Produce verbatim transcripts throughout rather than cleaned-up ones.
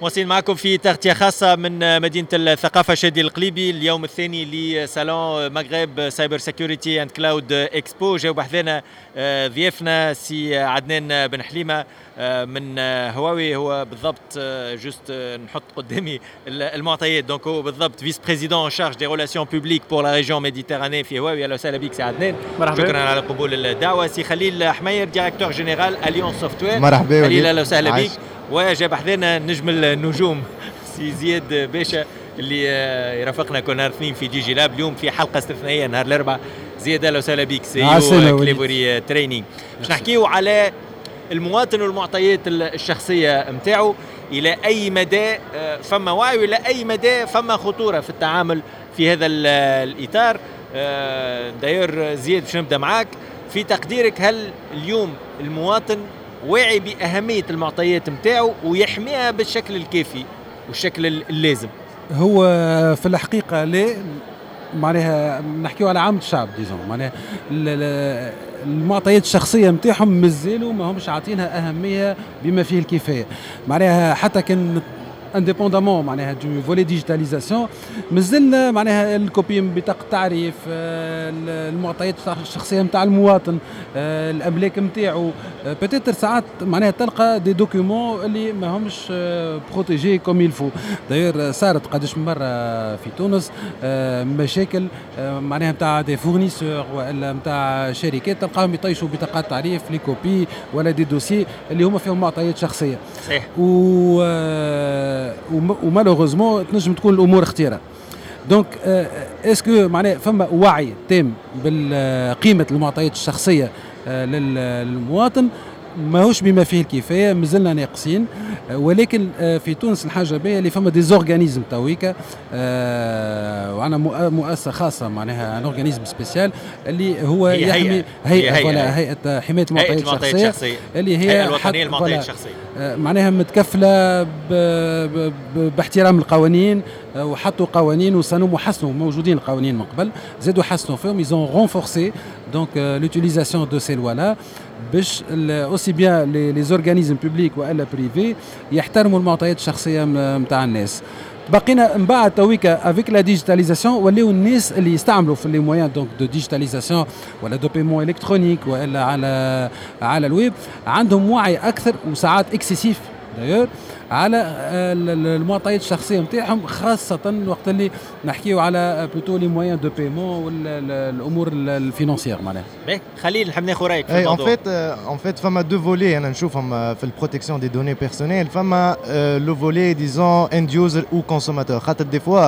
مواصلين معكم في تغطية خاصة من مدينة الثقافة شادي القليبي، اليوم الثاني لصالون مغرب سايبر سيكوريتي اند كلاود اكسبو. جاوب بحثنا ضيافنا سي عدنان بن حليمة من هواوي. هو بالضبط جوست نحط قدامي المعطيات، دونك هو بالضبط فيس بريزيدون شارج دي ريلاسيون بوبليك بور لا ريجيون ميديتيراني في هواوي. اهلا وسهلا بك سي عدنان. مرحبا. شكرا على قبول الدعوة. سي خليل حمير ديريكتور جينيرال اليون سوفتوير. مرحبا خليل اهلا وسهلا بك. وجا بحثنا نجم النجوم سي زياد باشا اللي يرافقنا كل نهار اثنين في جي جي لاب. اليوم في حلقه استثنائيه نهار الاربعاء. زياد اهلا وسهلا بك سي يو كليبوري تريننج. باش نحكيو على المواطن والمعطيات الشخصيه نتاعو، الى اي مدى فما وعي والى اي مدى فما خطوره في التعامل في هذا الاطار. داير زياد باش نبدا معاك في تقديرك، هل اليوم المواطن واعي بأهمية المعطيات متاعو ويحميها بالشكل الكافي والشكل اللازم؟ هو في الحقيقة لا، معناها نحكيو على عامة الشعب ديزون، معناها المعطيات الشخصية متاعهم مازالوا ما همش عاطينها أهمية بما فيه الكفاية. معناها حتى كان انديبوندامون معناها دو فولي ديجيتاليزاسيون مازلنا معناها الكوبي بطاقة التعريف، المعطيات الشخصية نتاع المواطن، الأملاك نتاعو، بتاتر ساعات معناها تلقى دي دوكيومون اللي ما همش بروتيجي كوم يلفو. داير صارت قداش من مرة في تونس مشاكل معناها نتاع دي فورنيسور ولا نتاع شركات تلقاهم يطيشوا بطاقات تعريف لي كوبي ولا دي دوسي اللي هما فيهم معطيات شخصية. صحيح. و ومالوغوزمون تنجم تكون الامور اختيارات. دونك اسكو معناها فما وعي تام بالقيمه المعطيات الشخصيه للمواطن؟ ماهوش بما فيه الكفايه، مازلنا ناقصين. ولكن في تونس الحاجه باهيه اللي فما دي زورغانيزم تويكا، وعندنا مؤسسه خاصه معناها ان اورغانيزم سبيسيال اللي هو هي يحمي هيئه ولا هيئه حمايه المعطيات الشخصيه اللي هي الهيئه الوطنيه للمعطيات الشخصيه، معناها متكفله باحترام القوانين، وحطوا قوانين وصنوا وحسنوا موجودين القوانين من قبل، زادوا حسنوا فيهم. يزون رونفورسي دونك لوتيليزاسيون دو سي لوا لا باش اوسي بيان لي زورغانيزم بوبليك والا بريفي يحترموا المعطيات الشخصيه نتاع الناس. بقينا من بعد تويكا افيك لا ديجيتاليزاسيون ولاو الناس اللي يستعملوا في لي مويان دونك دو ديجيتاليزاسيون ولا دو بيمون الكترونيك والا على على الويب عندهم وعي اكثر وساعات اكسيسيف دايور على المعطيات الشخصيه نتاعهم، خاصه وقت اللي نحكيو على بلوتو لي مويان دو بيمون والامور الفينانسيير. معناها باهي خليل نحب ناخذ رايك في الموضوع. ان فيت ان فيت فما دو فولي انا نشوفهم في البروتيكسيون دي دوني بيرسونيل. فما لو فولي ديزون اند يوزر او كونسوماتور، خاطر دي فوا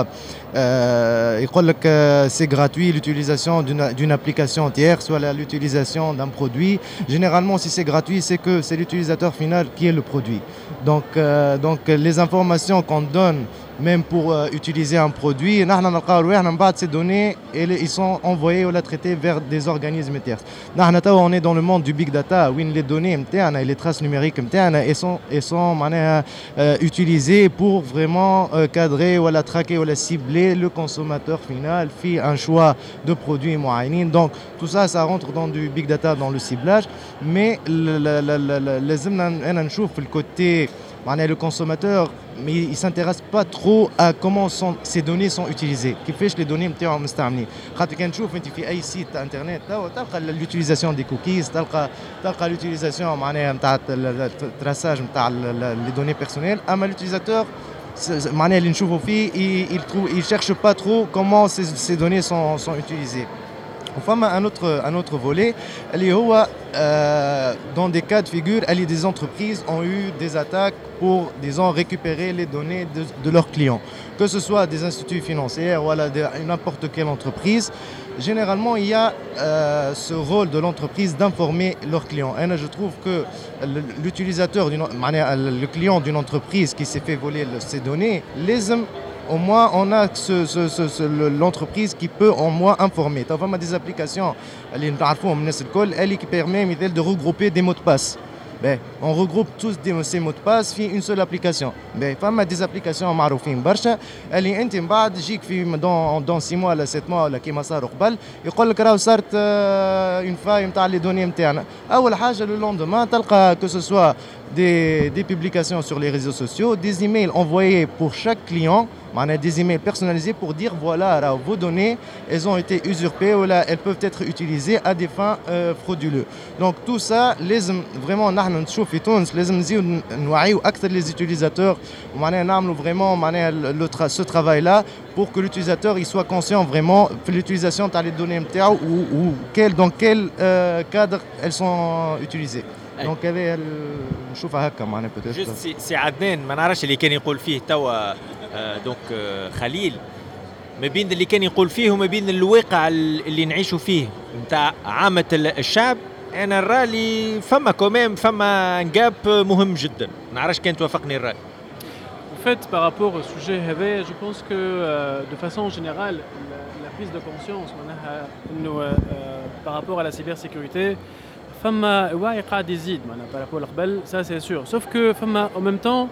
يقول لك سي غراتوي لوتيليزاسيون دون ابليكاسيون تيرس ولا لوتيليزاسيون دان برودوي. جينيرالمون سي سي غراتوي سي كو سي l'utilisateur final qui est le produit. Donc euh, donc les informations qu'on donne même pour euh, utiliser un produit, نحن نلقاو رواحنا من بعد ces données et ils sont envoyés ou traités vers des organismes tiers. نحن توا on est dans le monde du big data وين les données نتاعنا et les traces numériques نتاعنا et sont et sont معناها euh, utilisées pour vraiment euh, cadrer ou traquer ou cibler le consommateur final في un choix de produits معينين. Donc tout ça ça rentre dans du big data, dans le ciblage. Mais لازمنا انا نشوف في الكوتي معناها le consommateur mais il s'intéresse pas trop à comment sont, ces données sont utilisées, كيفاش les données نتاعهم مستعملين. خاطر كان تشوف انت في اي سيت تاع انترنت تلقى l'utilisation des cookies، تلقى تلقى l'utilisation معناها نتاع التراساج نتاع les données personnelles. اما l'utilisateur معناها اللي نشوفوا فيه il trouve il cherche pas trop comment ces, ces données sont, sont utilisées. Enfin, un autre, un autre volet, euh, dans des cas de figure, des entreprises ont eu des attaques pour, disons, récupérer les données de, de leurs clients. Que ce soit des instituts financiers ou n'importe quelle entreprise, généralement, il y a euh, ce rôle de l'entreprise d'informer leurs clients. Et là, je trouve que l'utilisateur, le client d'une entreprise qui s'est fait voler ces données, les au moins on a ce, ce, ce, ce, l'entreprise qui peut au moins informer. Tu as des applications qui permettent de regrouper des mots de passe. Ben, on regroupe tous des, ces mots de passe في une seule application. Ben, فما des applications معروفين برشا اللي انت من بعد يجيك في dans dans six mois ولا sept mois ولا كيما صاروا قبل يقول لك راهو صارت une faille نتاع les données نتاعنا. أول حاجة le lendemain تلقى que ce soit des des publications sur les réseaux sociaux, des emails envoyés pour chaque client, des emails personnalisés pour dire voilà vos données elles ont été usurpées ou là elles peuvent être utilisées à des fins euh, frauduleuses. Donc tout ça لازم vraiment نحن نشوف في تونس لازم نزيد نوعيو أكثر les utilisateurs ومعناها نعملوا vraiment معناها le tra- ce travail là pour que l'utilisateur il soit conscient vraiment de l'utilisation تاع les données نتاعو ou, ou quel, dans quel euh, cadre elles sont utilisées. دونك هذا نشوفها هكا معناها بوتيتر جوست سي, سي عدنان ما نعرفش اللي كان يقول فيه توا دونك خليل ما بين اللي كان يقول فيه وما بين الواقع اللي نعيشوا فيه نتاع عامة الشعب. انا نرى لي فما كوميم فما انجاب مهم جدا ما نعرفش كان توافقني الراي. En fait, par rapport au sujet هذا, je pense que euh, de façon générale la, la prise de conscience معناها انه euh, par rapport à la cybersécurité فما وعي قاعد يزيد معناها بارابور قبل ça c'est sûr sauf que فما en même temps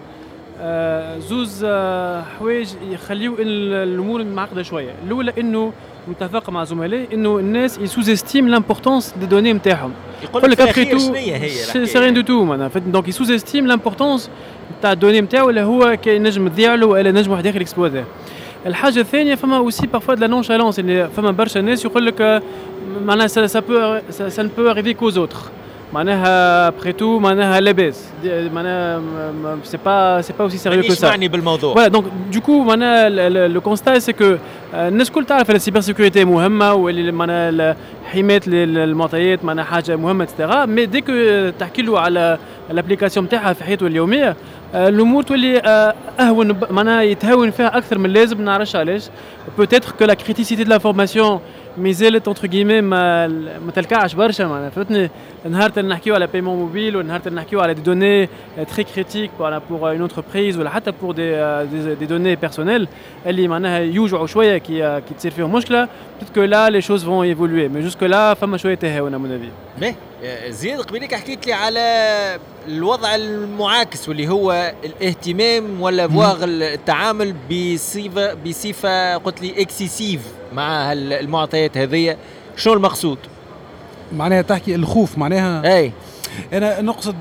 آه زوز آه حوايج يخليو الامور معقده شويه. الاولى انه متفق مع زملائي انه الناس يسوز استيم لامبورطونس دي دوني نتاعهم. يقول لك ابخي تو سي رين دو تو معناها دونك يسوز استيم لامبورطونس تاع الدوني نتاعو اللي هو كي نجم تضيع له ولا نجم واحد اخر اكسبلوزي. الحاجه الثانيه فما اوسي بارفوا دو لا نونشالونس اللي فما برشا ناس يقول لك معناها ça, ça peut ça, ça ne peut arriver qu'aux autres. معناها après tout معناها لاباس معناها c'est pas c'est pas aussi sérieux que ça. معني بالموضوع. Voilà donc du coup معناها le constat c'est que الناس الكل تعرف ان السيبر سيكوريتي مهمه واللي معناها حمايه المعطيات معناها حاجه مهمه اكسترا مي ديك تحكي له على الابليكاسيون نتاعها في حياته اليوميه الامور تولي اهون معناها يتهاون فيها اكثر من اللازم. ما نعرفش علاش peut-être que la criticité de l'information مازالت entre guillemets ما ما تلكعش برشا معناها فهمتني. نهار نحكيو على بايمون موبيل ونهار نحكيو على دي دوني تري كريتيك pour une entreprise ولا حتى pour des des données personnelles اللي معناها يوجعوا شويه كي كي تصير فيهم مشكله. peut-être que là les choses vont évoluer mais jusque là فما شويه تهاون à mon avis. باهي زياد قبيلك حكيت لي على الوضع المعاكس واللي هو الاهتمام ولا بواغ التعامل بصفه بصفه قلت لي اكسيسيف مع المعطيات هذه. شنو المقصود؟ معناها تحكي الخوف معناها اي انا نقصد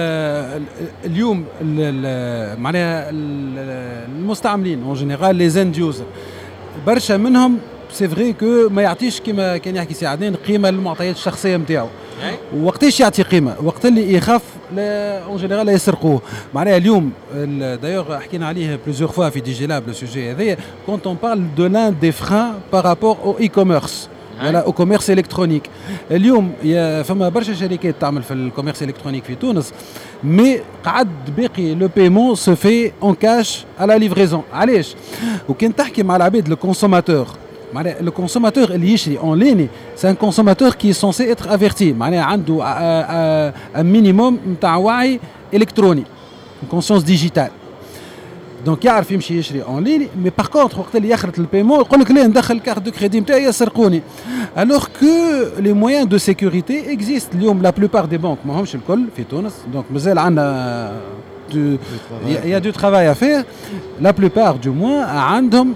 اليوم معناها المستعملين اون جينيرال لي زند يوزر برشا منهم سي فري كو ما يعطيش كما كان يحكي سي عدنان قيمه للمعطيات الشخصيه نتاعو. وقتاش يعطي قيمه؟ وقت اللي يخاف اون جينيرال يسرقوه. معناها اليوم دايوغ حكينا عليه بليزيور فوا في دي جي لاب لو سوجي هذايا كونت اون بارل دو لان دي فران بارابور او اي كوميرس ولا او كوميرس الكترونيك. اليوم فما برشا شركات تعمل في الكوميرس الكترونيك في تونس مي قعد باقي لو بايمون سو في اون كاش على ليفريزون. علاش؟ وكان تحكي مع العباد لو كونسوماتور معناها لو كونسوماتور اللي يشري اون ليني سي ان كونسوماتور كي سونسي اتر افيرتي معناها عنده ان مينيموم نتاع وعي الكتروني كونسيونس ديجيتال دونك يعرف يمشي يشري اون ليني. مي باغ كونتر وقت اللي يخرط البيمون يقول لك لا ندخل الكارت دو كريدي نتاعي يسرقوني. الوغ كو لي مويان دو سيكوريتي اكزيست اليوم. لا بلوبار دي بانك ماهمش الكل في تونس دونك مازال عندنا il y a du travail à faire. La plupart du moins عندهم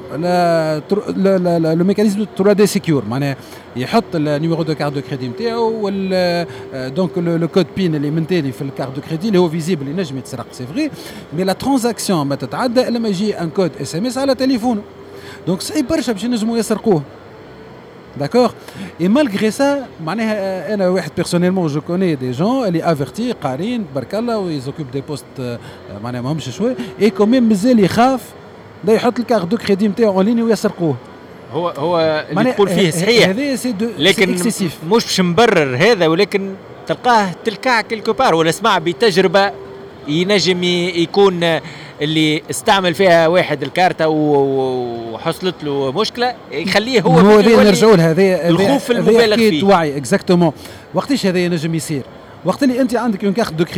le mécanisme de trois D secure معناها يحط النيميرو دو كارت دو كريدي نتاعو وال دونك لو كود بين اللي من تالي في الكارت دو كريدي اللي هو فيزيبل اللي نجم يتسرق سي فري مي لا ترانزاكسيون ما تتعدى الا ما يجي ان كود اس ام اس على تليفونه دونك صعيب برشا باش ينجموا يسرقوه. D'accord. Et malgré ça, أنا واحد personnellement je connais des gens اللي avertis قارين تبارك الله و ils occupent des postes معناها ماهمش شوي et quand même مازال يخاف لا يحط الكارت دو كريدي نتاعو اون ليني ويسرقوه. هو هو اللي تقول فيه صحيح هذا سي دو لكن مش باش نبرر هذا ولكن تلقاه تلقاه كيلكو بار ولا سمع بتجربه ينجم يكون اللي استعمل فيها واحد الكارتة وحصلت له مشكلة يخليه هو هو ذي نرجعوا لهذا الخوف المبالغ فيه وعي اكزاكتومون. وقتاش هذا ينجم يصير؟ وقت اللي انت عندك اون كارت دو كريدي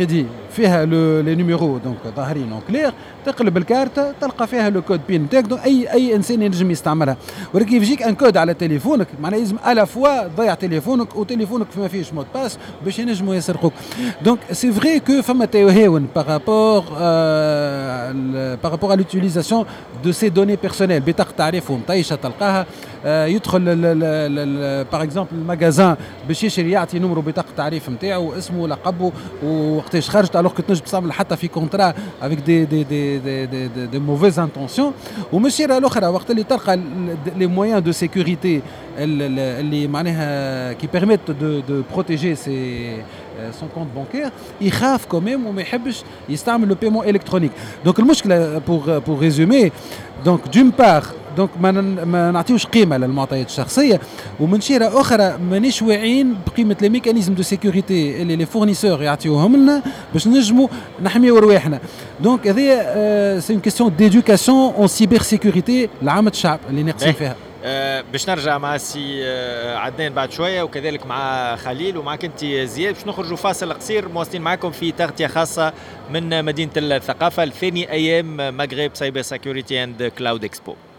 فيها لي نيميرو دونك ظاهرين اون كلير، تقلب الكارت تلقى فيها لو كود بين نتاعك، دونك اي اي انسان ينجم يستعملها. ولكن يجيك ان كود على تليفونك معناها لازم الا فوا تضيع تليفونك وتليفونك ما فيهش مود باس باش ينجموا يسرقوك. دونك سي فري كو فما تهاون بارابور بارابور ا لوتيليزاسيون دو سي دوني بيرسونيل. بطاقه تعريفهم طيشه تلقاها يدخل باغ اكزومبل الماغازان باش يشري يعطي نمرو بطاقه التعريف نتاعو اسمه لقبه ووقتاش خرجت، الوغ كنت تنجم تعمل حتى في كونترا افيك دي دي دي دي دي, دي, دي موفيز انتونسيون. ومن الشيره الاخرى وقت اللي تلقى لي مويان دو سيكوريتي اللي معناها كي بيرميت دو دو بروتيجي سي سون كونت بانكير يخاف كوميم وما يحبش يستعمل لو بيمون الكترونيك. دونك المشكله بور بور ريزومي دونك دون بار دونك ما ما نعطيوش قيمه للمعطيات الشخصيه، ومن شيره اخرى مانيش واعيين بقيمه لي ميكانيزم دو سيكوريتي اللي لي فورنيسور يعطيوهم لنا باش نجموا نحميو رواحنا. دونك هذه سي اون كيستيون ديدوكاسيون اون سيبر سيكوريتي لعامه الشعب اللي ناقصين فيها. أه باش نرجع مع سي أه عدنان بعد شويه وكذلك مع خليل ومعك انت زياد، باش نخرجوا فاصل قصير مواصلين معكم في تغطيه خاصه من مدينه الثقافه لثاني ايام مغرب سايبر سيكوريتي اند كلاود اكسبو.